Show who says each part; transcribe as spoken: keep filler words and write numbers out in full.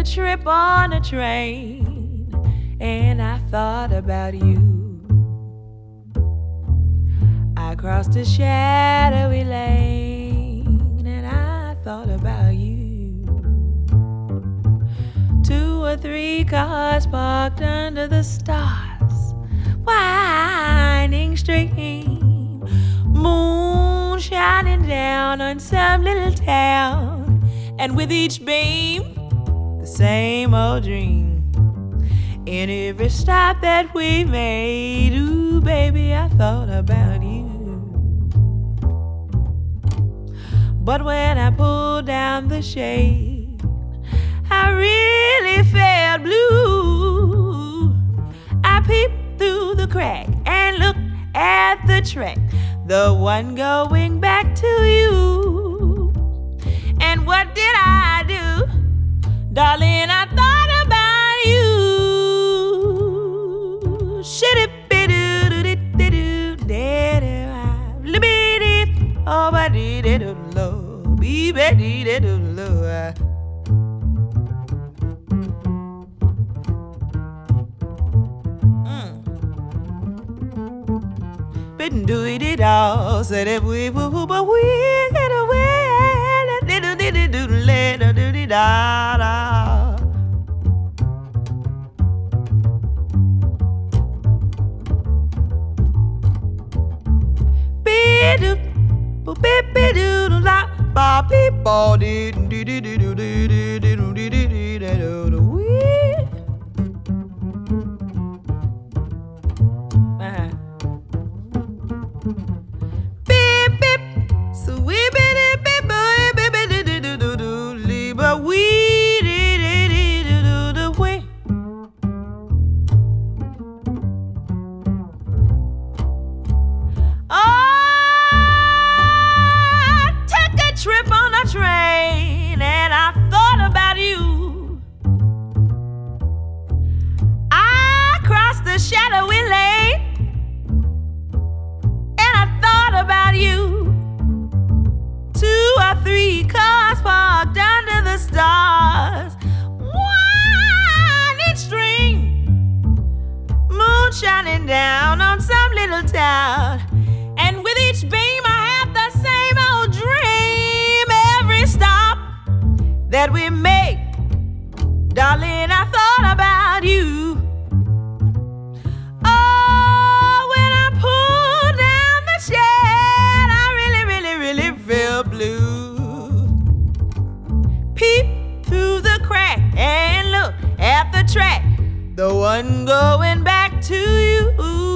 Speaker 1: a trip on a train, and I thought about you. I crossed a shadowy lane, and I thought about you. Two or three cars parked under the stars, winding stream, moon shining down on some little town, and with each beam, the same old dream. In every stop that we made, ooh, baby, I thought about you. But when I pulled down the shade, I really felt blue. I peeped through the crack and looked at the track, the one going back to you. And what did I do? Darling, I thought about you. Oh, I did it, Lord. Be ready to do, Lord. Been doing it all, said if we were, but we get away. Diddle diddle doodle later, doodle da da. Be do, be be doodle la, ba be ba dee dee dee dee dee dee dee dee dee dee dee dee. Shining down on some little town, and with each beam I have the same old dream. Every stop that we make, darling, I thought about you. Oh, when I pulled down the shed, I really, really, really felt blue. Peep through the crack and look at the track, the one going back to you.